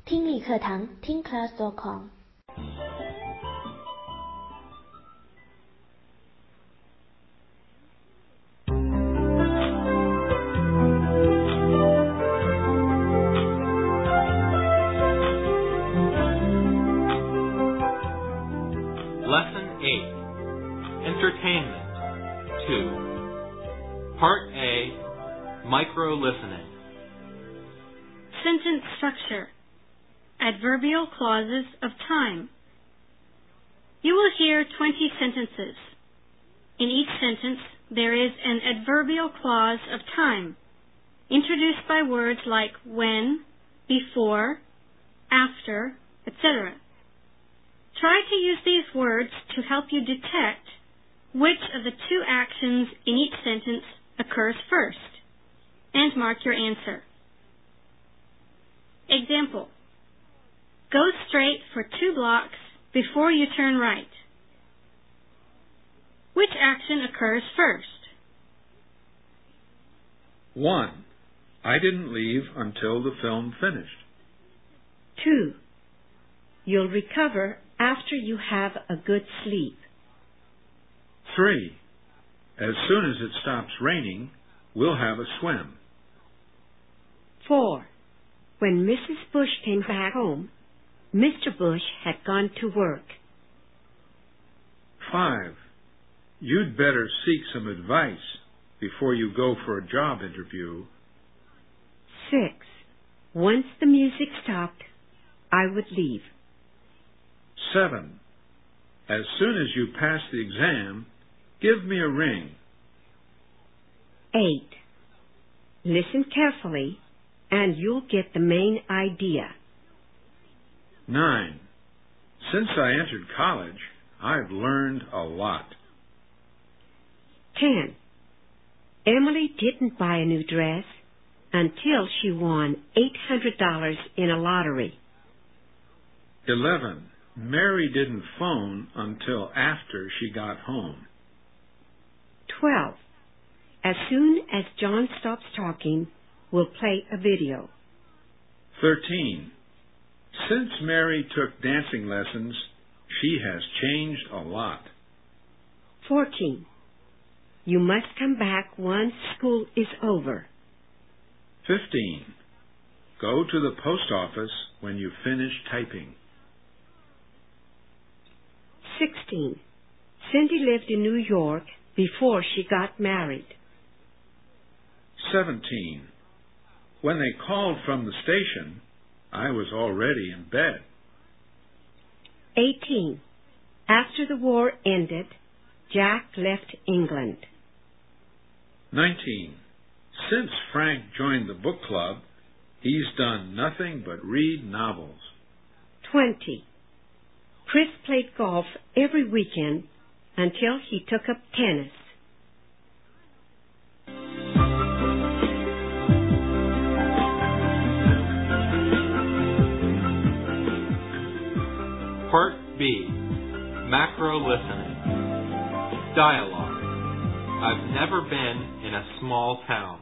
听力课堂听class.com。 Lesson 8, Entertainment 2. Part A, Micro-Listening. Sentence structure. Adverbial clauses of time. You will hear 20 sentences. In each sentence, there is an adverbial clause of time, introduced by words like when, before, after, etc. Try to use these words to help you detect which of the two actions in each sentence occurs first, and mark your answer. Example. Go straight for 2 blocks before you turn right. Which action occurs first? 1. I didn't leave until the film finished. 2. You'll recover after you have a good sleep. 3. As soon as it stops raining, we'll have a swim. 4. When Mrs. Bush came back home, Mr. Bush had gone to work. 5. You'd better seek some advice before you go for a job interview. 6. Once the music stopped, I would leave. 7. As soon as you pass the exam, give me a ring. 8. Listen carefully, and you'll get the main idea. 9. Since I entered college, I've learned a lot. 10. Emily didn't buy a new dress until she won $800 in a lottery. 11. Mary didn't phone until after she got home. 12. As soon as John stops talking, we'll play a video. 13. Since Mary took dancing lessons, she has changed a lot. 14. You must come back once school is over. 15. Go to the post office when you finish typing. 16. Cindy lived in New York before she got married. 17. When they called from the station, I was already in bed. 18. After the war ended, Jack left England. 19. Since Frank joined the book club, he's done nothing but read novels. 20. Chris played golf every weekend until he took up tennis. Part B, Macro-Listening. Dialogue. I've never been in a small town.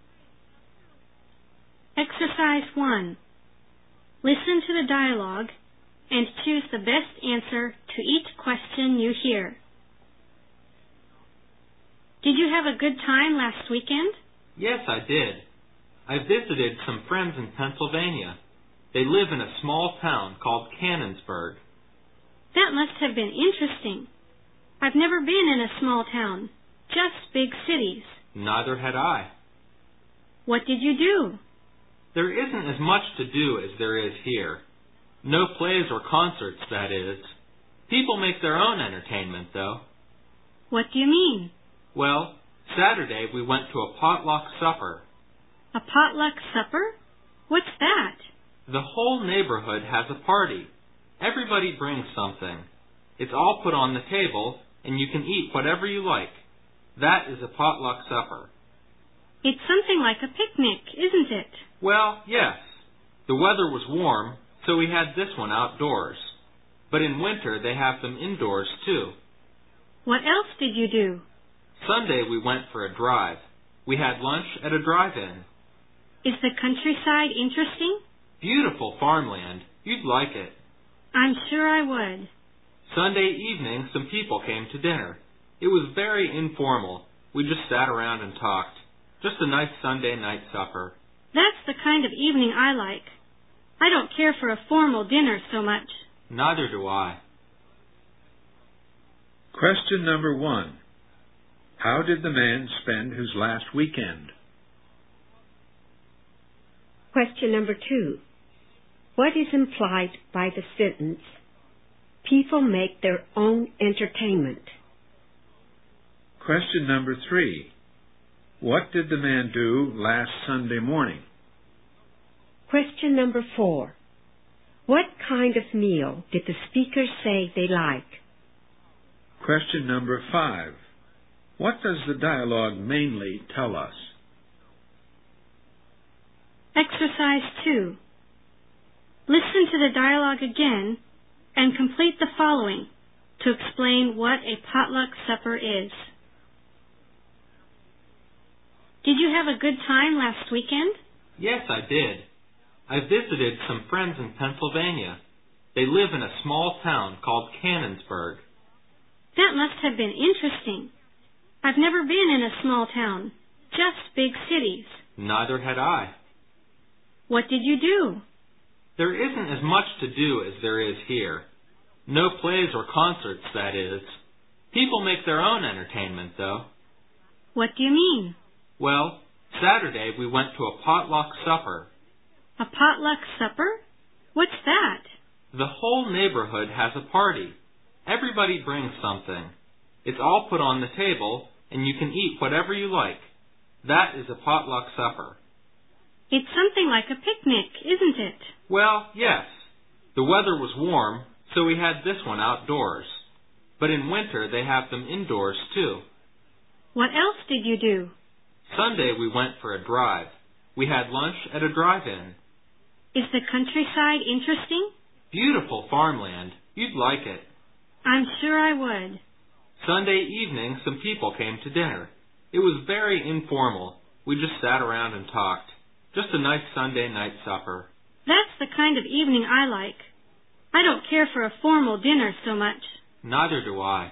Exercise 1. Listen to the dialogue and choose the best answer to each question you hear. Did you have a good time last weekend? Yes, I did. I visited some friends in Pennsylvania. They live in a small town called Cannonsburg. That must have been interesting. I've never been in a small town, just big cities. Neither had I. What did you do? There isn't as much to do as there is here. No plays or concerts, that is. People make their own entertainment, though. What do you mean? Well, Saturday we went to a potluck supper. A potluck supper? What's that? The whole neighborhood has a party. Everybody brings something. It's all put on the table, and you can eat whatever you like. That is a potluck supper. It's something like a picnic, isn't it? Well, yes. The weather was warm, so we had this one outdoors. But in winter, they have them indoors, too. What else did you do? Sunday, we went for a drive. We had lunch at a drive-in. Is the countryside interesting? Beautiful farmland. You'd like it. I'm sure I would. Sunday evening, some people came to dinner. It was very informal. We just sat around and talked. Just a nice Sunday night supper. That's the kind of evening I like. I don't care for a formal dinner so much. Neither do I. Question number 1. How did the man spend his last weekend? Question number 2. What is implied by the sentence, people make their own entertainment? Question number 3. What did the man do last Sunday morning? Question number 4. What kind of meal did the speaker say they like? Question number 5. What does the dialogue mainly tell us? Exercise 2. Listen to the dialogue again and complete the following to explain what a potluck supper is. Did you have a good time last weekend? Yes, I did. I visited some friends in Pennsylvania. They live in a small town called Cannonsburg. That must have been interesting. I've never been in a small town, just big cities. Neither had I. What did you do? There isn't as much to do as there is here. No plays or concerts, that is. People make their own entertainment, though. What do you mean? Well, Saturday we went to a potluck supper. A potluck supper? What's that? The whole neighborhood has a party. Everybody brings something. It's all put on the table, and you can eat whatever you like. That is a potluck supper. It's something like a picnic, isn't it? Well, yes. The weather was warm, so we had this one outdoors. But in winter they have them indoors, too. What else did you do? Sunday we went for a drive. We had lunch at a drive-in. Is the countryside interesting? Beautiful farmland. You'd like it. I'm sure I would. Sunday evening, some people came to dinner. It was very informal. We just sat around and talked. Just a nice Sunday night supper. That's the kind of evening I like. I don't care for a formal dinner so much. Neither do I.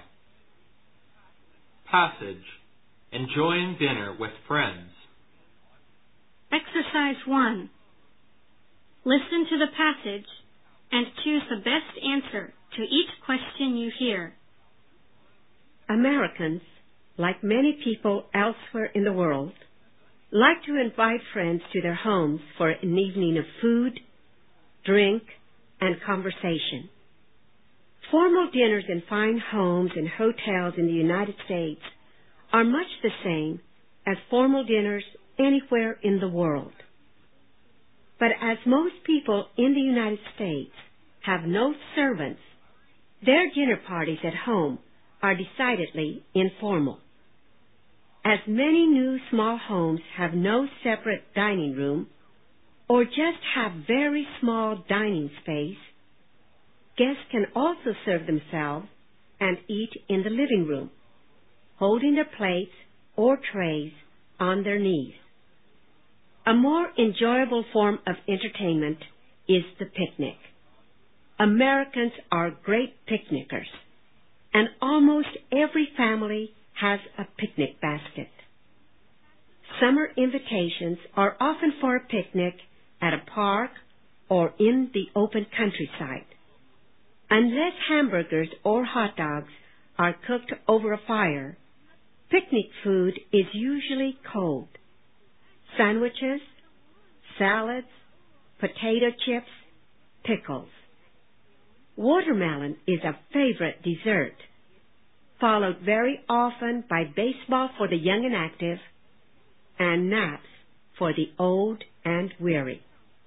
Passage. Enjoying dinner with friends. Exercise 1. Listen to the passage and choose the best answer to each question you hear. Americans, like many people elsewhere in the world, like to invite friends to their homes for an evening of food, drink, and conversation. Formal dinners in fine homes and hotels in the United States are much the same as formal dinners anywhere in the world. But as most people in the United States have no servants, their dinner parties at home are decidedly informal. As many new small homes have no separate dining room or just have very small dining space, guests can also serve themselves and eat in the living room, holding their plates or trays on their knees. A more enjoyable form of entertainment is the picnic. Americans are great picnickers, and almost every family has a picnic basket. Summer invitations are often for a picnic at a park or in the open countryside. Unless hamburgers or hot dogs are cooked over a fire, picnic food is usually cold. Sandwiches, salads, potato chips, pickles. Watermelon is a favorite dessert, followed very often by baseball for the young and active, and naps for the old and weary.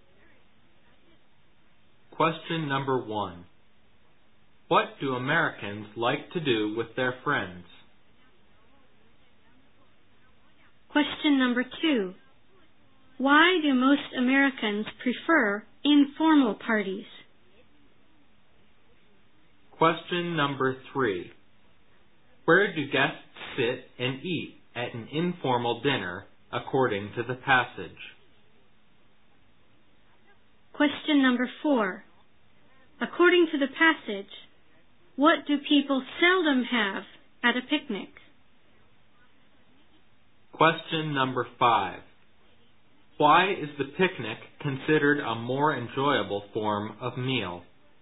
Question number 1. What do Americans like to do with their friends? Question number 2. Why do most Americans prefer informal parties? Question number 3. Where do guests sit and eat at an informal dinner according to the passage? Question number 4. According to the passage, what do people seldom have at a picnic? Question number 5. Why is the picnic considered a more enjoyable form of meal?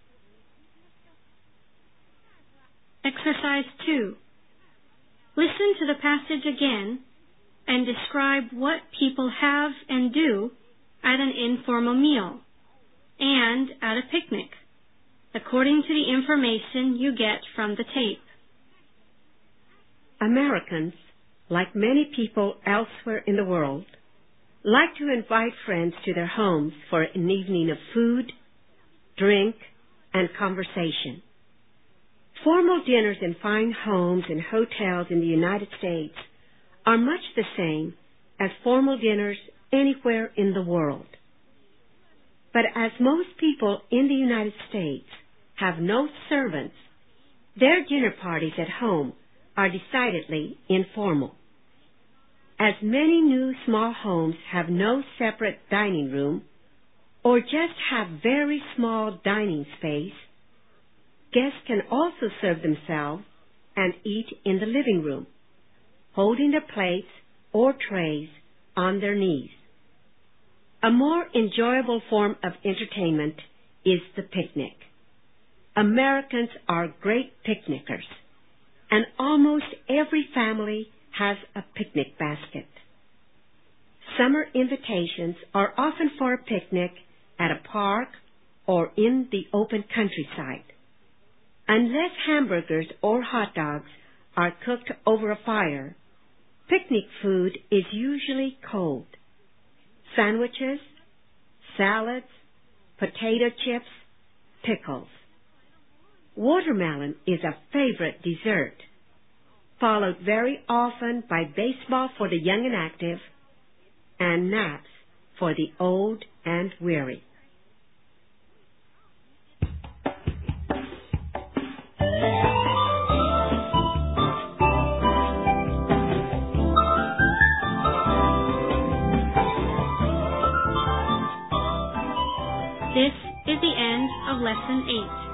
Exercise 2. Listen to the passage again and describe what people have and do at an informal meal and at a picnic, according to the information you get from the tape. Americans, like many people elsewhere in the world, like to invite friends to their homes for an evening of food, drink, and conversation. Formal dinners in fine homes and hotels in the United States are much the same as formal dinners anywhere in the world. But as most people in the United States have no servants, their dinner parties at home are decidedly informal. As many new small homes have no separate dining room or just have very small dining space, guests can also serve themselves and eat in the living room, holding their plates or trays on their knees. A more enjoyable form of entertainment is the picnic. Americans are great picnickers, and almost every family has a picnic basket. Summer invitations are often for a picnic at a park or in the open countryside. Unless hamburgers or hot dogs are cooked over a fire, picnic food is usually cold. Sandwiches, salads, potato chips, pickles. Watermelon is a favorite dessert, followed very often by baseball for the young and active, and naps for the old and weary. This is the end of Lesson 8.